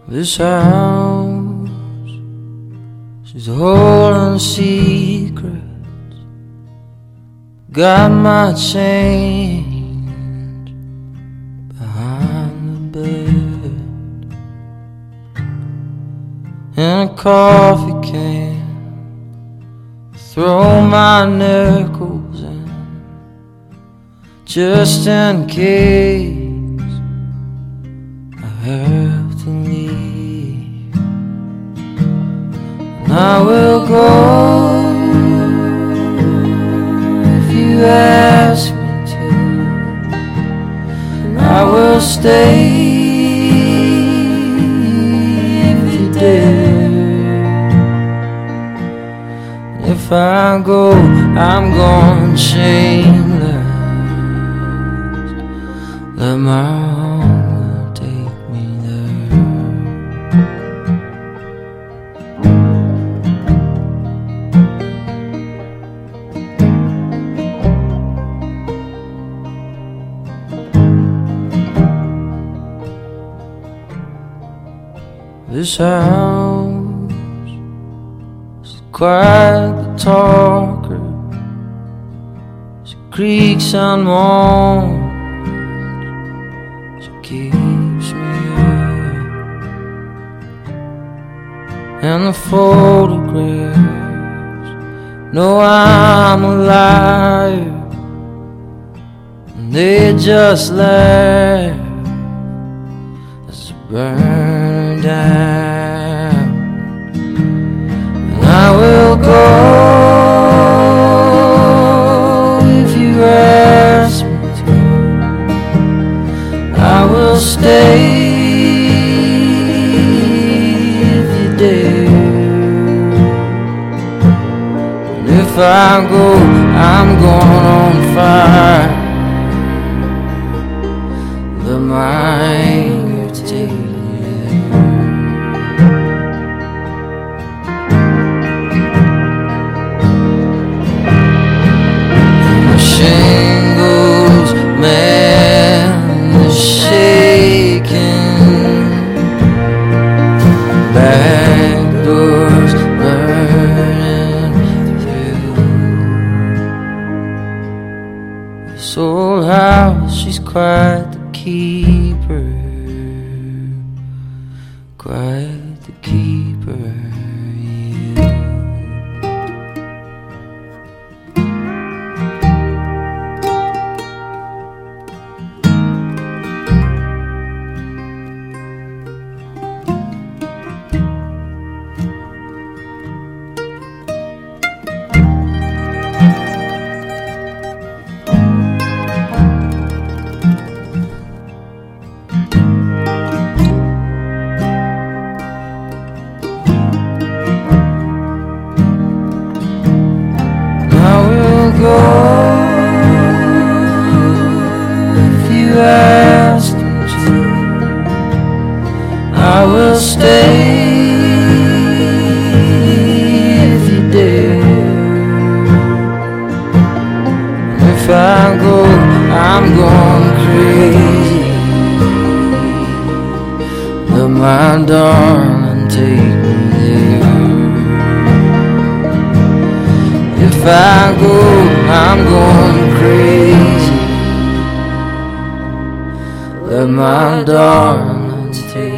This house, she's holding secrets. Got my change behind the bed, and a coffee can. Throw my nickels in, just in case I have to leave. And I will go if you ask me to, and I will stay if you dare. If I go, I'm going shameless. Let my hunger take me there. This house is quiet the talker. She creaks and moans. She keeps me up. And the photographs know I'm a liar, and they just laugh as I burn down. And I will go if you ask me to. I will stay if you dare. And if I go, I'm going on fire. Let my anger take me there. Shingles, man, the shaking, back doors burning through. This old house, she's quite the keeper, quite the keeper. If you ask me to, I will stay if you dare. And if I go, I'm going crazy. Let my darling take me there. If I go, I'm going crazy. Let my darling take